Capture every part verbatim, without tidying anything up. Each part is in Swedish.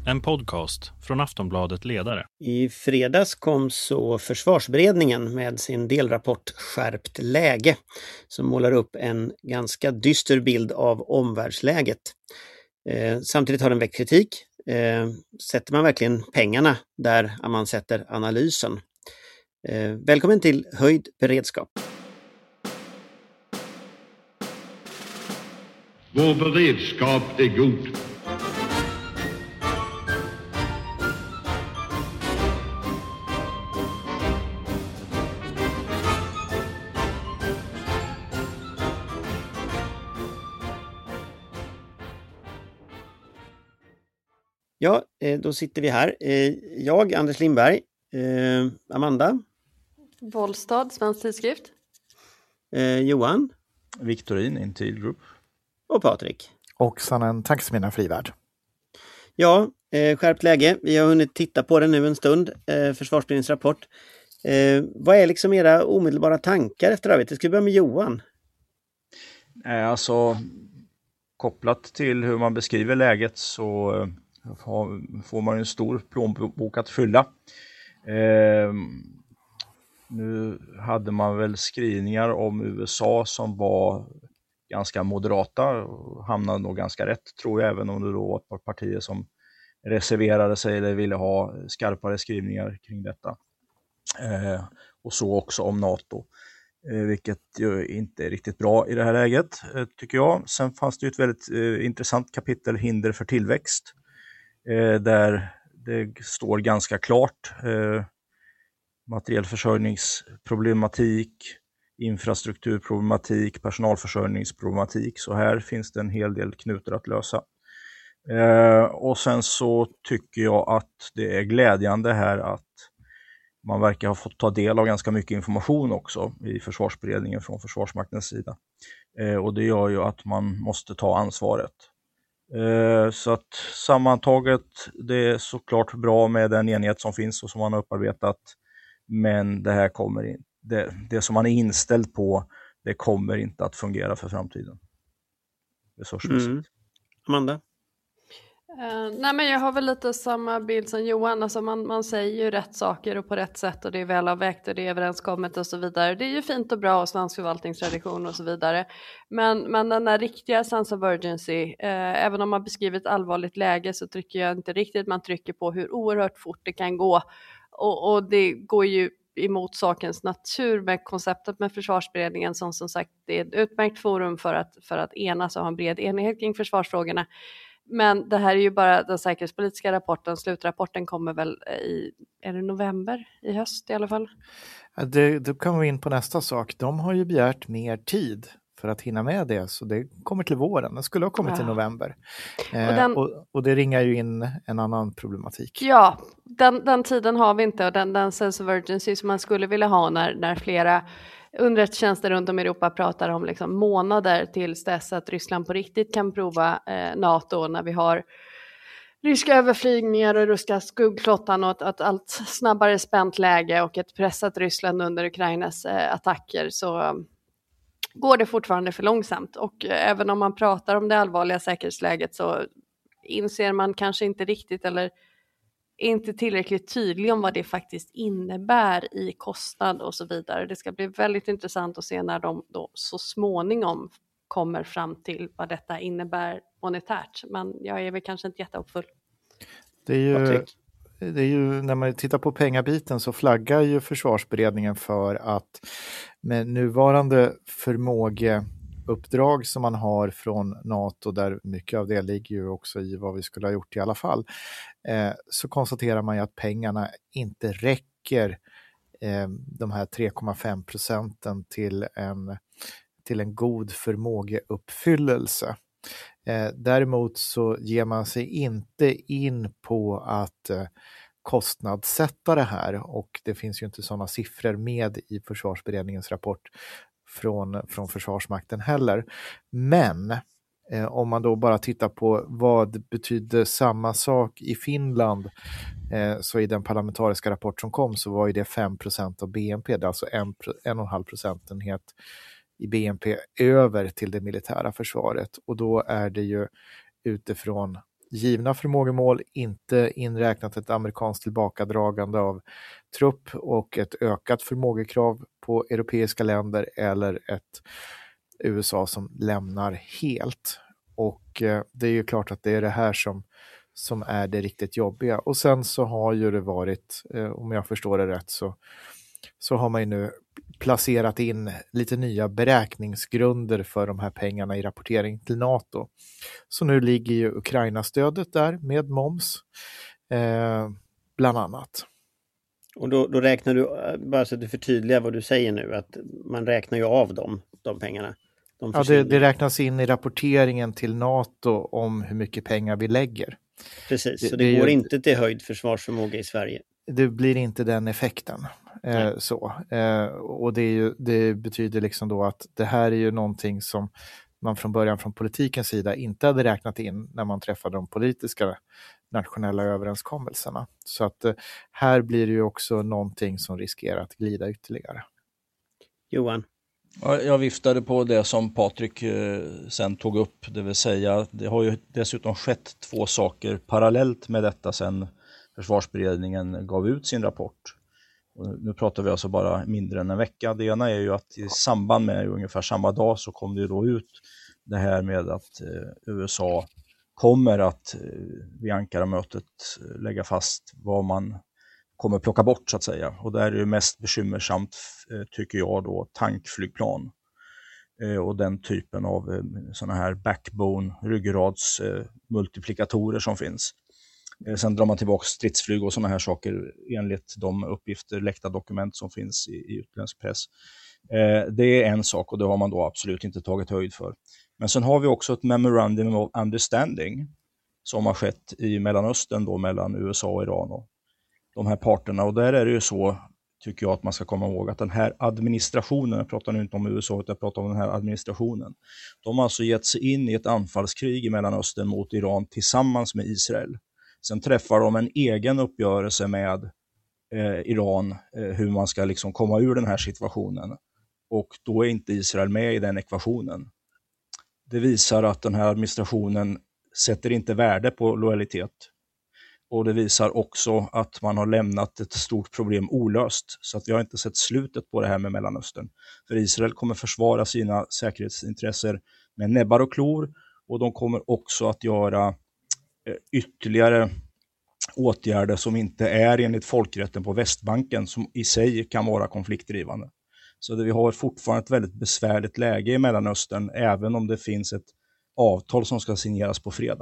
En podcast från Aftonbladet Ledare. I fredags kom så Försvarsberedningen med sin delrapport Skärpt läge som målar upp en ganska dyster bild av omvärldsläget. Eh, samtidigt har den väckt kritik. Eh, sätter man verkligen pengarna där man sätter analysen? Eh, välkommen till Höjd beredskap. Vår beredskap är god. Ja, då sitter vi här. Jag, Anders Lindberg, Amanda. Bollstad, Svensk Tidskrift. Johan. Viktorin, Intil Group. Och Patrik. Och Sannen Taxmina Frivärd. Ja, skärpt läge. Vi har hunnit titta på den nu en stund. Försvarsberedningens rapport. Vad är liksom era omedelbara tankar efter arbetet? Ska vi börja med Johan? Alltså, kopplat till hur man beskriver läget så får man en stor plånbok att fylla. Eh, nu hade man väl skrivningar om U S A som var ganska moderata och hamnade nog ganska rätt, tror jag, även om det då var ett par partier som reserverade sig eller ville ha skarpare skrivningar kring detta. Eh, och så också om NATO, eh, vilket ju inte är riktigt bra i det här läget, eh, tycker jag. Sen fanns det ju ett väldigt eh, intressant kapitel, hinder för tillväxt. Eh, där det står ganska klart eh, materiellförsörjningsproblematik, infrastrukturproblematik, personalförsörjningsproblematik. Så här finns det en hel del knutar att lösa. Eh, och sen så tycker jag att det är glädjande här att man verkar ha fått ta del av ganska mycket information också i Försvarsberedningen från Försvarsmaktens sida. Eh, och det gör ju att man måste ta ansvaret. Så att sammantaget, det är såklart bra med den enighet som finns och som man har upparbetat, men det här kommer in, det, det som man är inställd på, det kommer inte att fungera för framtiden. Resursmässigt. Mm. Amanda? Uh, nej men jag har väl lite samma bild som Johan, alltså man, man säger ju rätt saker och på rätt sätt och det är väl avvägt och det är överenskommet och så vidare. Det är ju fint och bra och svensk förvaltningstradition och så vidare. Men, men den där riktiga sense of urgency, uh, även om man beskriver ett allvarligt läge så trycker jag inte riktigt, man trycker på hur oerhört fort det kan gå och, och det går ju emot sakens natur med konceptet med Försvarsberedningen som som sagt det är ett utmärkt forum för att, för att enas och ha en bred enighet kring försvarsfrågorna. Men det här är ju bara den säkerhetspolitiska rapporten. Slutrapporten kommer väl i, är det november i höst i alla fall? Det, det kommer vi in på nästa sak. De har ju begärt mer tid för att hinna med det. Så det kommer till våren. Det skulle ha kommit ja. till november. Eh, och, den, och, och det ringar ju in en annan problematik. Ja, den, den tiden har vi inte. Och den, den sense of urgency som man skulle vilja ha när, när flera underrättelsetjänster runt om i Europa pratar om liksom månader tills dess att Ryssland på riktigt kan prova eh, NATO när vi har ryska överflygningar och ryska skuggflottan och ett, ett allt snabbare spänt läge och ett pressat Ryssland under Ukrainas eh, attacker så eh, går det fortfarande för långsamt och eh, även om man pratar om det allvarliga säkerhetsläget så inser man kanske inte riktigt eller inte tillräckligt tydlig om vad det faktiskt innebär i kostnad och så vidare. Det ska bli väldigt intressant att se när de då så småningom kommer fram till vad detta innebär monetärt. Men jag är väl kanske inte jättehoppfull. Det är ju, det är ju, när man tittar på pengabiten så flaggar ju Försvarsberedningen för att med nuvarande förmågeuppdrag som man har från NATO, där mycket av det ligger ju också i vad vi skulle ha gjort i alla fall, eh, så konstaterar man ju att pengarna inte räcker eh, de här tre komma fem procenten till en, till en god förmågeuppfyllelse. Eh, däremot så ger man sig inte in på att eh, kostnadssätta det här och det finns ju inte sådana siffror med i Försvarsberedningens rapport från, från Försvarsmakten heller. Men eh, om man då bara tittar på vad betyder samma sak i Finland eh, så i den parlamentariska rapport som kom så var ju det fem procent av B N P, det är alltså en, en och en halv procentenhet i B N P över till det militära försvaret och då är det ju utifrån givna förmågemål, inte inräknat ett amerikanskt tillbakadragande av trupp och ett ökat förmågekrav på europeiska länder eller ett U S A som lämnar helt. Och eh, det är ju klart att det är det här som, som är det riktigt jobbiga. Och sen så har ju det varit, eh, om jag förstår det rätt, så, så har man ju nu placerat in lite nya beräkningsgrunder för de här pengarna i rapportering till NATO. Så nu ligger ju Ukraina-stödet där med moms, eh, bland annat. Och då, då räknar du, bara så att du förtydligar vad du säger nu, att man räknar ju av dem, de pengarna. De ja, det, det räknas in i rapporteringen till NATO om hur mycket pengar vi lägger. Precis, det, så det, det går ju, inte till höjd försvarsförmåga i Sverige. Det blir inte den effekten. Eh, så. Eh, och det, är ju, det betyder liksom då att det här är ju någonting som man från början från politikens sida inte hade räknat in när man träffade de politiska nationella överenskommelserna. Så att eh, här blir det ju också någonting som riskerar att glida ytterligare. Johan? Ja, jag viftade på det som Patrik eh, sen tog upp, det vill säga det har ju dessutom skett två saker parallellt med detta sen försvarsberedningen gav ut sin rapport. Och nu pratar vi alltså bara mindre än en vecka. Det ena är ju att i samband med ungefär samma dag så kom det då ut det här med att eh, U S A kommer att eh, vid Ankara-mötet lägga fast vad man kommer plocka bort så att säga. Och där är det mest bekymmersamt eh, tycker jag då tankflygplan. Eh, och den typen av eh, sådana här backbone, ryggrads eh, multiplikatorer som finns. Eh, sen drar man tillbaka stridsflyg och sådana här saker enligt de uppgifter, läckta dokument som finns i, i utländsk press. Eh, det är en sak och det har man då absolut inte tagit höjd för. Men sen har vi också ett memorandum of understanding som har skett i Mellanöstern då mellan U S A och Iran och de här parterna. Och där är det ju så, tycker jag, att man ska komma ihåg att den här administrationen, jag pratar nu inte om U S A utan jag pratar om den här administrationen, de har alltså gett sig in i ett anfallskrig i Mellanöstern mot Iran tillsammans med Israel. Sen träffar de en egen uppgörelse med eh, Iran eh, hur man ska liksom komma ur den här situationen. Och då är inte Israel med i den ekvationen. Det visar att den här administrationen sätter inte värde på lojalitet. Och det visar också att man har lämnat ett stort problem olöst. Så att vi har inte sett slutet på det här med Mellanöstern. För Israel kommer försvara sina säkerhetsintressen med näbbar och klor. Och de kommer också att göra eh, ytterligare åtgärder som inte är enligt folkrätten på Västbanken. Som i sig kan vara konfliktdrivande. Så det, vi har fortfarande ett väldigt besvärligt läge i Mellanöstern. Även om det finns ett avtal som ska signeras på fredag.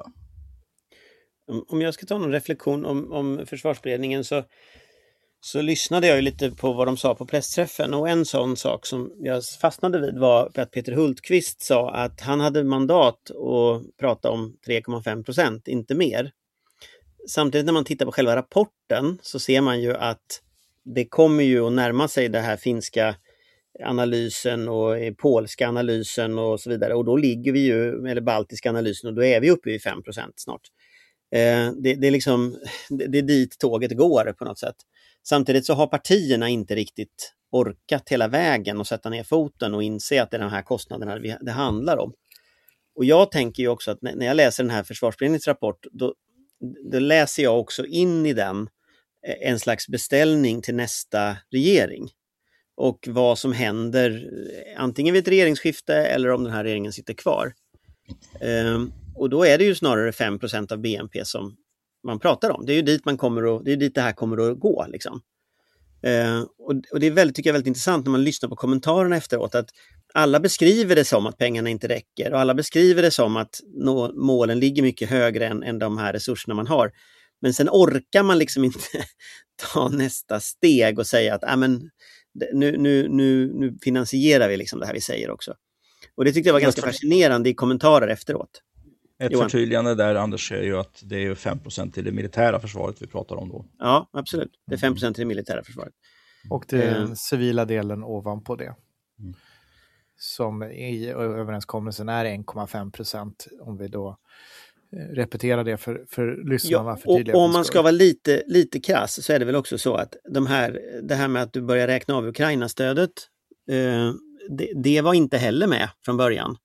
Om jag ska ta någon reflektion om, om försvarsberedningen så, så lyssnade jag ju lite på vad de sa på pressträffen. Och en sån sak som jag fastnade vid var att Peter Hultqvist sa att han hade mandat att prata om tre komma fem procent, inte mer. Samtidigt när man tittar på själva rapporten så ser man ju att det kommer ju att närma sig det här finska analysen och polska analysen och så vidare. Och då ligger vi ju, eller baltiska analysen, och då är vi uppe i fem procent snart. Eh, det, det, är liksom, det, det är dit tåget går på något sätt. Samtidigt så har partierna inte riktigt orkat hela vägen och sätta ner foten och inse att det är de här kostnaderna det handlar om. Och jag tänker ju också att när jag läser den här försvarsberedningens rapport då, då läser jag också in i den en slags beställning till nästa regering. Och vad som händer antingen vid ett regeringsskifte eller om den här regeringen sitter kvar. Um, och då är det ju snarare fem procent av B N P som man pratar om. Det är ju dit, man kommer att, det, är dit det här kommer att gå. Liksom. Uh, och, och det är väldigt, tycker jag, väldigt intressant när man lyssnar på kommentarerna efteråt. Att alla beskriver det som att pengarna inte räcker. Och alla beskriver det som att nå, målen ligger mycket högre än, än de här resurserna man har. Men sen orkar man liksom inte ta nästa steg och säga att äh, men, nu, nu, nu, nu finansierar vi liksom det här vi säger också. Och det tyckte jag var ganska fascinerande i kommentarer efteråt. Ett Johan. Förtydligande där, Anders, är ju att det är fem procent till det militära försvaret vi pratar om då. Ja, absolut. Det är fem procent till det militära försvaret. Och det är den civila delen ovanpå det. Mm. Som i överenskommelsen är en komma fem procent om vi då repetera det för, för lyssnarna. Ja, för och om man ska vara lite, lite krass så är det väl också så att de här, det här med att du börjar räkna av Ukraina-stödet, eh, det, det var inte heller med från början.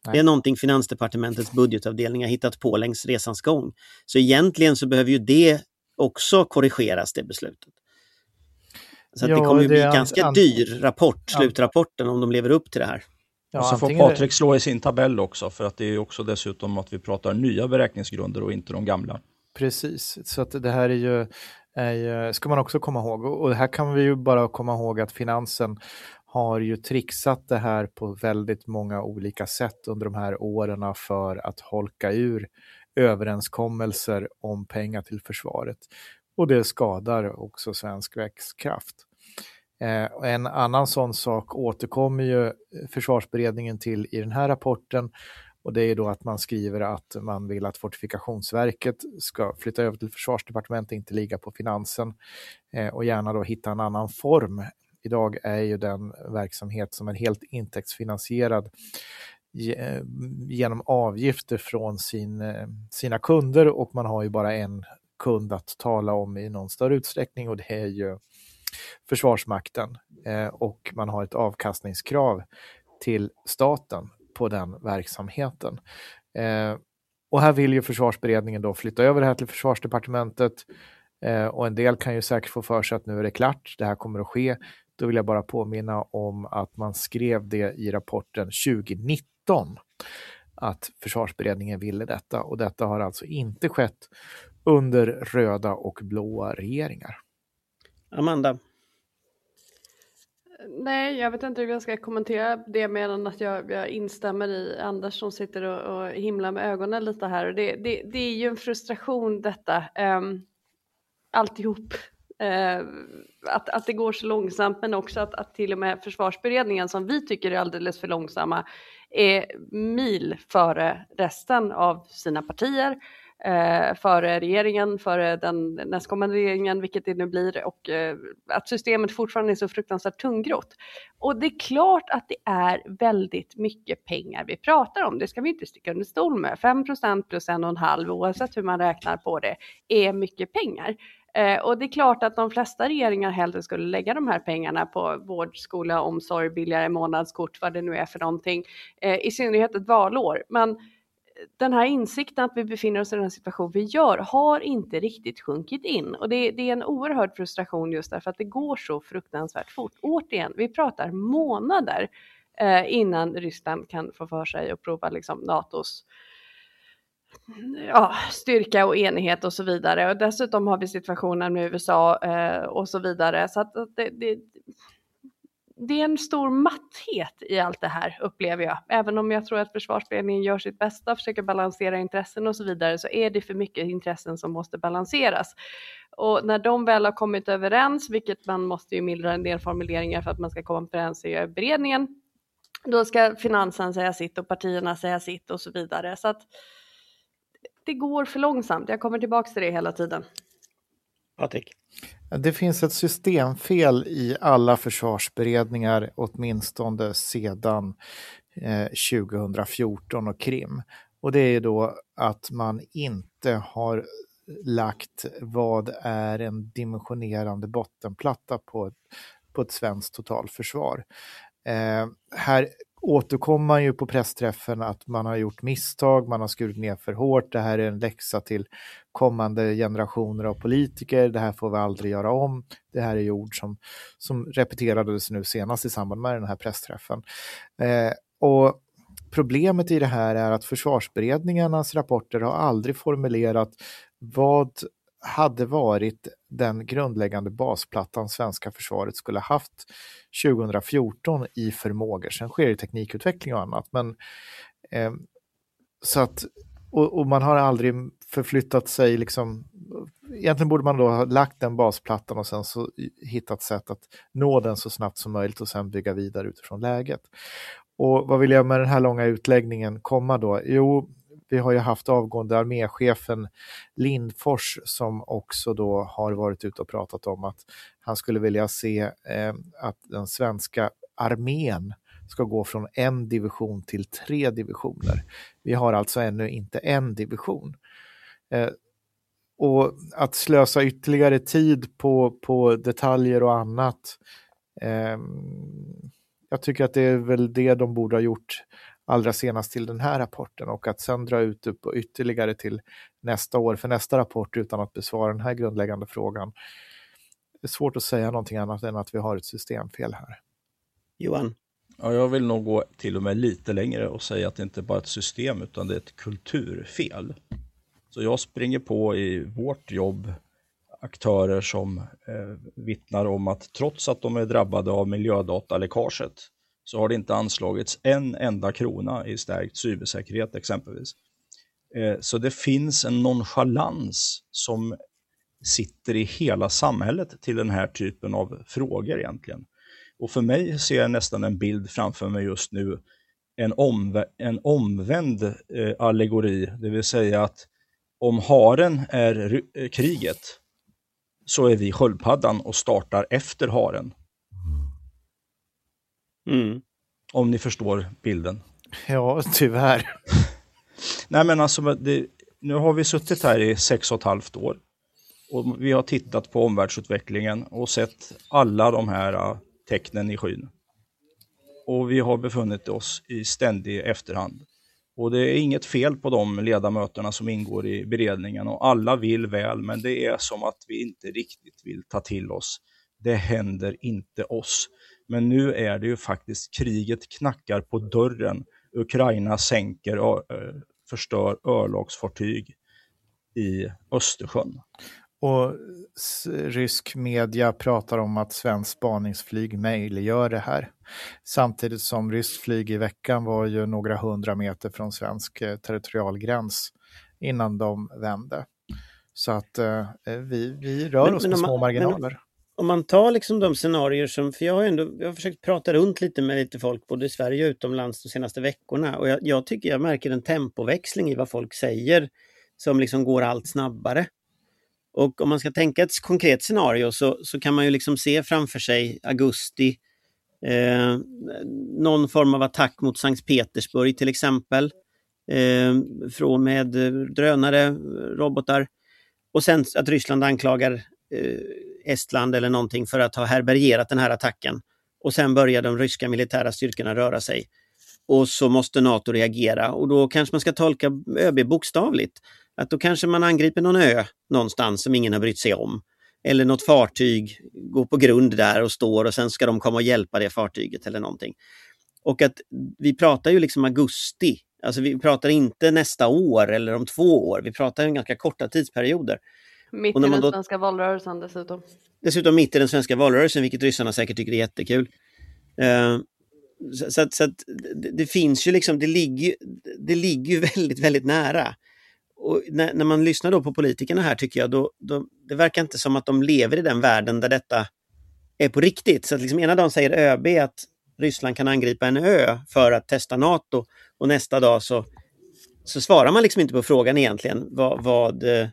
Nej. Det är någonting Finansdepartementets budgetavdelning har hittat på längs resans gång. Så egentligen så behöver ju det också korrigeras, det beslutet. Så att ja, det kommer ju bli en ganska an- dyr rapport, slutrapporten, om de lever upp till det här. Ja, och så får Patrik slå i sin tabell också, för att det är också dessutom att vi pratar nya beräkningsgrunder och inte de gamla. Precis, så att det här är ju, är ju ska man också komma ihåg. Och här kan vi ju bara komma ihåg att finansen har ju trixat det här på väldigt många olika sätt under de här åren för att holka ur överenskommelser om pengar till försvaret. Och det skadar också svensk växtkraft. Eh, en annan sån sak återkommer ju Försvarsberedningen till i den här rapporten, och det är då att man skriver att man vill att Fortifikationsverket ska flytta över till Försvarsdepartementet, inte ligga på finansen, eh, och gärna då hitta en annan form. Idag är ju den verksamhet som är helt intäktsfinansierad genom avgifter från sin, sina kunder, och man har ju bara en kund att tala om i någon större utsträckning, och det är ju Försvarsmakten, eh, och man har ett avkastningskrav till staten på den verksamheten. Eh, och här vill ju Försvarsberedningen då flytta över det här till Försvarsdepartementet, eh, och en del kan ju säkert få för sig att nu är det klart, det här kommer att ske. Då vill jag bara påminna om att man skrev det i rapporten tjugonitton att Försvarsberedningen ville detta, och detta har alltså inte skett under röda och blåa regeringar. Amanda? Nej, jag vet inte hur jag ska kommentera det, mer än att jag, jag instämmer i Anders som sitter och, och himlar med ögonen lite här. Och det, det, det är ju en frustration detta, um, alltihop. Uh, att, att det går så långsamt, men också att, att till och med Försvarsberedningen, som vi tycker är alldeles för långsamma, är mil före resten av sina partier, uh, före regeringen, före den nästkommande regeringen, vilket det nu blir, och uh, att systemet fortfarande är så fruktansvärt tungrott. Och det är klart att det är väldigt mycket pengar vi pratar om, det ska vi inte sticka under stol med. fem procent plus en och en halv, oavsett hur man räknar på det, är mycket pengar. Eh, och det är klart att de flesta regeringar hellre skulle lägga de här pengarna på vård, skola, omsorg, billigare månadskort, vad det nu är för någonting, eh, i synnerhet ett valår. Men den här insikten att vi befinner oss i den situation vi gör har inte riktigt sjunkit in. Och det, det är en oerhörd frustration just därför att det går så fruktansvärt fort. Återigen, vi pratar månader eh, innan Ryssland kan få för sig att prova liksom NATOs ja, styrka och enighet och så vidare. Och dessutom har vi situationen med U S A eh, och så vidare. Så att det, det, det är en stor matthet i allt det här, upplever jag. Även om jag tror att Försvarsberedningen gör sitt bästa, försöker balansera intressen och så vidare, så är det för mycket intressen som måste balanseras. Och när de väl har kommit överens, vilket man måste ju mildra en del formuleringar för att man ska komma överens i beredningen, då ska finansen säga sitt och partierna säga sitt och så vidare. Så att det går för långsamt. Jag kommer tillbaka till det hela tiden. Patrik? Det finns ett systemfel i alla försvarsberedningar, åtminstone sedan eh, tjugohundrafjorton och Krim. Och det är då att man inte har lagt vad är en dimensionerande bottenplatta på, på ett svenskt totalförsvar. Eh, här återkommer man ju på pressträffen att man har gjort misstag, man har skurit ner för hårt, det här är en läxa till kommande generationer av politiker, det här får vi aldrig göra om. Det här är ord som, som repeterades nu senast i samband med den här pressträffen. Eh, och problemet i det här är att försvarsberedningarnas rapporter har aldrig formulerat vad hade varit den grundläggande basplattan svenska försvaret skulle haft tjugohundrafjorton i förmågor. Sen sker det teknikutveckling och annat. Men, eh, så att, och, och man har aldrig förflyttat sig liksom, egentligen borde man då ha lagt den basplattan och sen så hittat sätt att nå den så snabbt som möjligt och sen bygga vidare utifrån läget. Och vad vill jag med den här långa utläggningen komma då? Jo, vi har ju haft avgående arméchefen Lindfors som också då har varit ute och pratat om att han skulle vilja se eh, att den svenska armén ska gå från en division till tre divisioner. Vi har alltså ännu inte en division. Eh, och att slösa ytterligare tid på, på detaljer och annat, eh, jag tycker att det är väl det de borde ha gjort allra senast till den här rapporten, och att sen dra ut upp och ytterligare till nästa år för nästa rapport utan att besvara den här grundläggande frågan. Det är svårt att säga någonting annat än att vi har ett systemfel här. Johan? Ja, jag vill nog gå till och med lite längre och säga att det inte bara är ett system utan det är ett kulturfel. Så jag springer på i vårt jobb aktörer som eh, vittnar om att trots att de är drabbade av miljödataläckaget så har det inte anslagits en enda krona i stärkt cybersäkerhet exempelvis. Eh, så det finns en nonchalans som sitter i hela samhället till den här typen av frågor egentligen. Och för mig ser jag nästan en bild framför mig just nu, en, omv- en omvänd eh, allegori, det vill säga att om haren är r- kriget så är vi sköldpaddan och startar efter haren. Mm. Om ni förstår bilden. Ja, tyvärr. Nej men alltså, det, nu har vi suttit här i sex och ett halvt år. Och vi har tittat på omvärldsutvecklingen och sett alla de här uh, tecknen i skyn. Och vi har befunnit oss i ständig efterhand. Och det är inget fel på de ledamöterna som ingår i beredningen och alla vill väl, men det är som att vi inte riktigt vill ta till oss. Det händer inte oss. Men nu är det ju faktiskt kriget knackar på dörren. Ukraina sänker och förstör örlogsfartyg i Östersjön. Och rysk media pratar om att svensk spaningsflyg möjliggör det här. Samtidigt som ryskt flyg i veckan var ju några hundra meter från svensk territorialgräns innan de vände. Så att eh, vi, vi rör Men- oss men med om man- små marginaler. Om man tar liksom de scenarier som, för jag har ändå jag har försökt prata runt lite med lite folk både i Sverige och utomlands de senaste veckorna, och jag, jag tycker jag märker en tempoväxling i vad folk säger som liksom går allt snabbare. Och om man ska tänka ett konkret scenario så, så kan man ju liksom se framför sig augusti, eh, någon form av attack mot Sankt Petersburg till exempel, eh, från med drönare, robotar, och sen att Ryssland anklagar eh, Estland eller någonting för att ha härbärgerat den här attacken, och sen börjar de ryska militära styrkorna röra sig och så måste NATO reagera, och då kanske man ska tolka ÖB bokstavligt, att då kanske man angriper någon ö någonstans som ingen har brytt sig om, eller något fartyg går på grund där och står och sen ska de komma och hjälpa det fartyget eller någonting. Och att vi pratar ju liksom augusti, alltså vi pratar inte nästa år eller om två år, vi pratar ju ganska korta tidsperioder. Mitt Och när i man den då- svenska valrörelsen dessutom. Dessutom mitt i den svenska valrörelsen, vilket ryssarna säkert tycker är jättekul. Eh, så, så, att, så att det, det finns ju liksom, det ligger, det ligger ju väldigt, väldigt nära. Och när, när man lyssnar då på politikerna här tycker jag, då, då, det verkar inte som att de lever i den världen där detta är på riktigt. Så att liksom ena dagen säger ÖB att Ryssland kan angripa en ö för att testa NATO, och nästa dag så, så svarar man liksom inte på frågan egentligen vad, vad eh,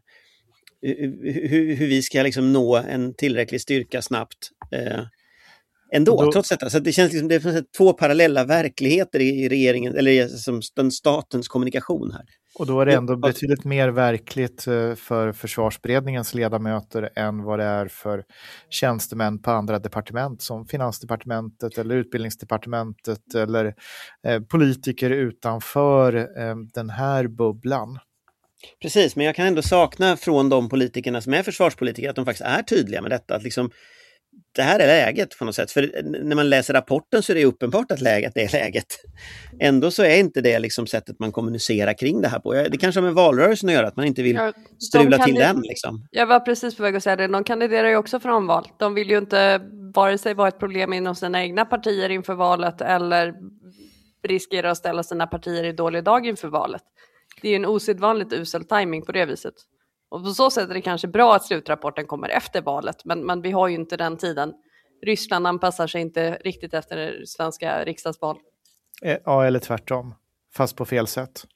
hur, hur vi ska liksom nå en tillräcklig styrka snabbt eh, ändå, Då- trots detta. Så att det känns liksom, det är två parallella verkligheter i, i regeringen, eller som den statens kommunikation här. Och då är det ändå Ja. betydligt mer verkligt eh, för försvarsberedningens ledamöter än vad det är för tjänstemän på andra departement som Finansdepartementet eller Utbildningsdepartementet eller eh, politiker utanför eh, den här bubblan. Precis, men jag kan ändå sakna från de politikerna som är försvarspolitiker att de faktiskt är tydliga med detta. Att liksom, det här är läget på något sätt. För när man läser rapporten så är det uppenbart att läget är läget. Ändå så är inte det liksom sättet man kommunicerar kring det här på. Det kanske har med valrörelsen att göra, att man inte vill Ja, de strula kan till ju- den. Liksom. Jag var precis på väg att säga det, de kandiderar ju också för omval. De vill ju inte vare sig vara ett problem inom sina egna partier inför valet eller riskera att ställa sina partier i dålig dag inför valet. Det är ju en osedvanligt usel timing på det viset. Och på så sätt är det kanske bra att slutrapporten kommer efter valet, men, men vi har ju inte den tiden. Ryssland anpassar sig inte riktigt efter svenska riksdagsval. Eh, ja, eller tvärtom. Fast på fel sätt.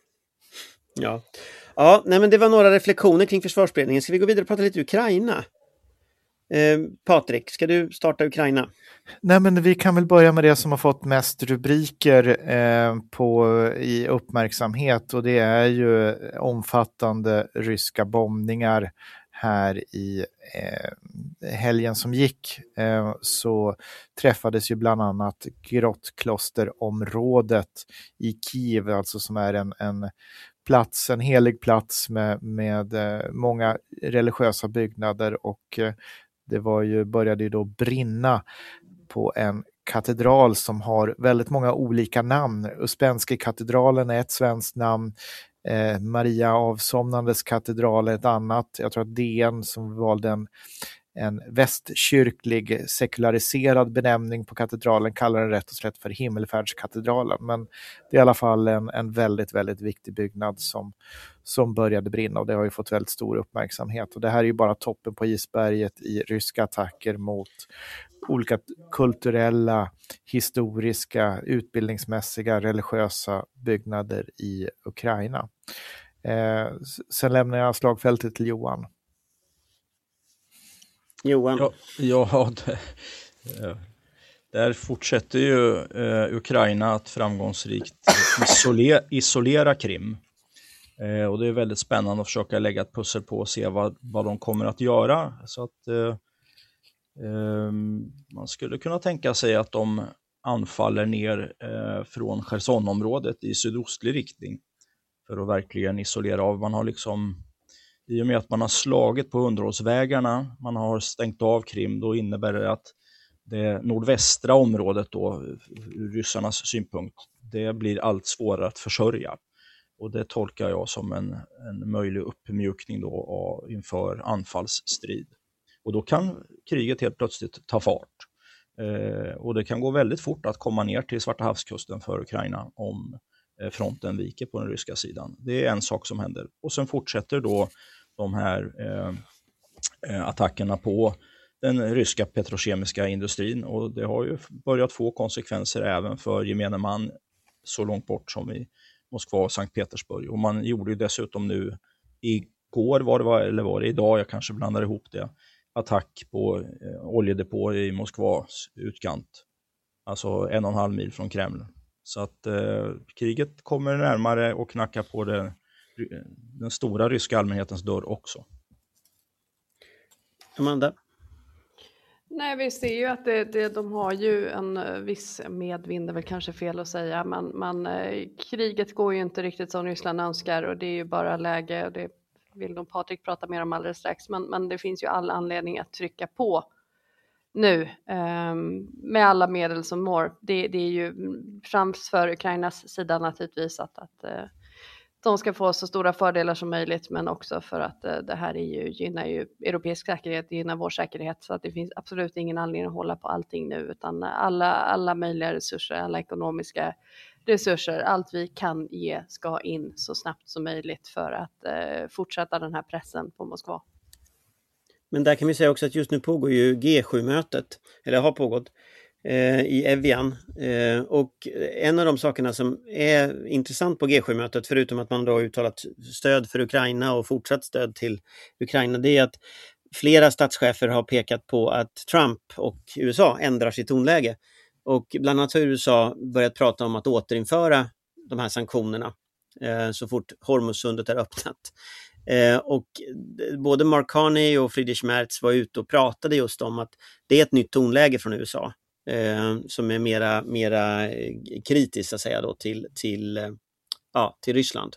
Ja, ja nej, men det var några reflektioner kring försvarsberedningen. Ska vi gå vidare och prata lite Ukraina? Eh, Patrik, ska du starta Ukraina? Nej, men vi kan väl börja med det som har fått mest rubriker eh, på, i uppmärksamhet, och det är ju omfattande ryska bombningar här i eh, helgen som gick eh, så träffades ju bland annat Grottklosterområdet i Kiev, alltså som är en, en plats, en helig plats med, med eh, många religiösa byggnader, och eh, det var ju, började ju då brinna på en katedral som har väldigt många olika namn. Uspensky katedralen är ett svenskt namn, eh, Maria avsomnandes katedral är ett annat. Jag tror att D N som valde en, en västkyrklig sekulariserad benämning på katedralen kallar den rätt och slätt för Himmelfärdskatedralen. Men det är i alla fall en, en väldigt, väldigt viktig byggnad som, som började brinna, och det har ju fått väldigt stor uppmärksamhet. Och det här är ju bara toppen på isberget i ryska attacker mot olika kulturella, historiska, utbildningsmässiga, religiösa byggnader i Ukraina. Eh, sen lämnar jag slagfältet till Johan. Johan. Ja, ja det, där fortsätter ju eh, Ukraina att framgångsrikt isolera, isolera Krim. Eh, och det är väldigt spännande att försöka lägga ett pussel på och se vad, vad de kommer att göra. Så att eh, eh, man skulle kunna tänka sig att de anfaller ner eh, från Chersonområdet i sydostlig riktning för att verkligen isolera av. Man har liksom, i och med att man har slagit på underhållsvägarna, man har stängt av Krim, då innebär det att det nordvästra området då, ur ryssarnas synpunkt, det blir allt svårare att försörja. Och det tolkar jag som en, en möjlig uppmjukning då av, inför anfallsstrid. Och då kan kriget helt plötsligt ta fart. Eh, och det kan gå väldigt fort att komma ner till Svarta havskusten för Ukraina om eh, fronten viker på den ryska sidan. Det är en sak som händer. Och sen fortsätter då de här eh, attackerna på den ryska petrokemiska industrin, och det har ju börjat få konsekvenser även för gemene man så långt bort som i Moskva och Sankt Petersburg. Och man gjorde ju dessutom nu igår, var det var, eller var det idag, jag kanske blandar ihop det, attack på eh, oljedepå i Moskvas utkant, alltså en och en halv mil från Kreml. Så att eh, kriget kommer närmare och knackar på det, den stora ryska allmänhetens dörr också. Amanda? Nej, vi ser ju att det, det, de har ju en viss medvind, är väl kanske fel att säga, men, men eh, kriget går ju inte riktigt som Ryssland önskar, och det är ju bara läge, och det vill nog Patrik prata mer om alldeles strax, men, men det finns ju all anledning att trycka på nu eh, med alla medel som når. Det, det är ju främst för Ukrainas sida naturligtvis att, att eh, de ska få så stora fördelar som möjligt, men också för att eh, det här är ju, gynnar ju europeisk säkerhet, det gynnar vår säkerhet, så att det finns absolut ingen anledning att hålla på allting nu, utan alla, alla möjliga resurser, alla ekonomiska resurser, allt vi kan ge ska in så snabbt som möjligt för att eh, fortsätta den här pressen på Moskva. Men där kan vi säga också att just nu pågår ju G sju-mötet, eller har pågått, eh, i Evian. Eh, och en av de sakerna som är intressant på G sju-mötet, förutom att man då har uttalat stöd för Ukraina och fortsatt stöd till Ukraina, det är att flera statschefer har pekat på att Trump och U S A ändrar sitt tonläge. Och bland annat har U S A börjat prata om att återinföra de här sanktionerna eh, så fort Hormuzsundet är öppnat. Eh, och både Mark Carney och Friedrich Merz var ute och pratade just om att det är ett nytt tonläge från U S A eh, som är mera, mera kritiskt så att säga då, till, till, eh, ja, till Ryssland.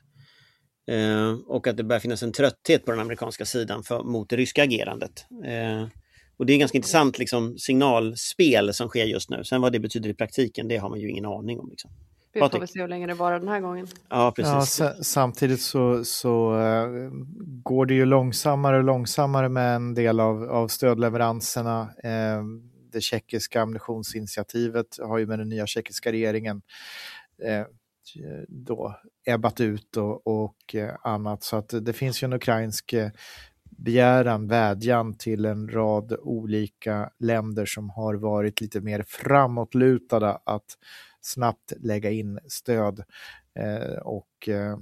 Eh, och att det börjar finnas en trötthet på den amerikanska sidan för, mot det ryska agerandet. Eh, och det är ganska intressant liksom, signalspel som sker just nu. Sen vad det betyder i praktiken, det har man ju ingen aning om. Liksom. Vi får väl se hur länge det var den här gången. Ja, precis. Ja, samtidigt så, så uh, går det ju långsammare och långsammare med en del av, av stödleveranserna. Uh, det tjeckiska ammunitionsinitiativet har ju med den nya tjeckiska regeringen uh, då ebbat ut och, och uh, annat. Så att det finns ju en ukrainsk uh, begäran, vädjan till en rad olika länder som har varit lite mer framåtlutade att snabbt lägga in stöd eh, och eh,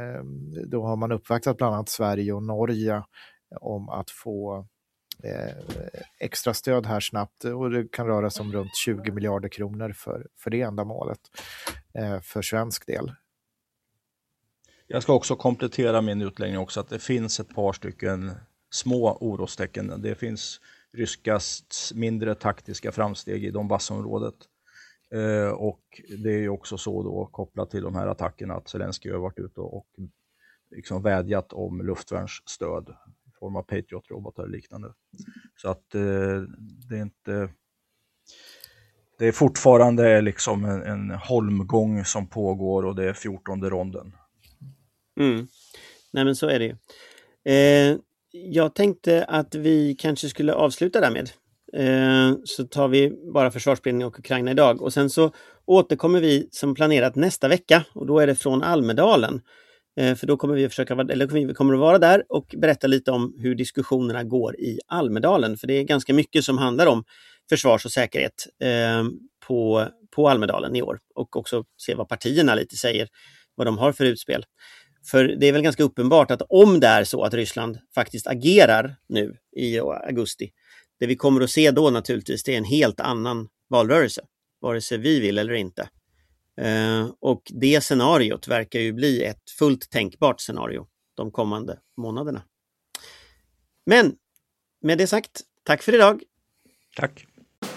då har man uppvaktat bland annat Sverige och Norge om att få eh, extra stöd här snabbt, och det kan röra sig om runt tjugo miljarder kronor för, för det ändamålet eh, för svensk del. Jag ska också komplettera min utläggning också att det finns ett par stycken små orostecken. Det finns ryska mindre taktiska framsteg i Donbassområdet. Eh, och det är ju också så då kopplat till de här attackerna att Zelenskyj har varit ute och, och liksom vädjat om luftvärnsstöd i form av Patriot-robotar och liknande. Så att eh, det är inte... Det är fortfarande liksom en, en holmgång som pågår och det är fjortonde ronden. Mm. Nej men så är det ju. Eh, jag tänkte att vi kanske skulle avsluta därmed. Eh, så tar vi bara försvarsberedning och Ukraina idag. Och sen så återkommer vi som planerat nästa vecka. Och då är det från Almedalen. Eh, för då kommer vi att försöka, eller vi kommer att vara där och berätta lite om hur diskussionerna går i Almedalen. För det är ganska mycket som handlar om försvars- och säkerhet eh, på, på Almedalen i år. Och också se vad partierna lite säger, vad de har för utspel. För det är väl ganska uppenbart att om det är så att Ryssland faktiskt agerar nu i augusti, det vi kommer att se då naturligtvis, det är en helt annan valrörelse, vare sig vi vill eller inte. Eh, och det scenariot verkar ju bli ett fullt tänkbart scenario de kommande månaderna. Men med det sagt, tack för idag. Tack.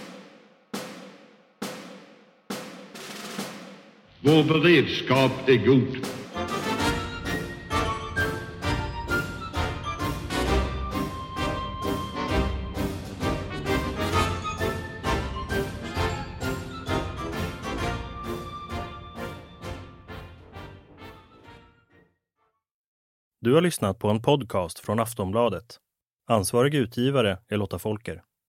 Vår beredskap är god. Du har lyssnat på en podcast från Aftonbladet. Ansvarig utgivare är Lotta Folker.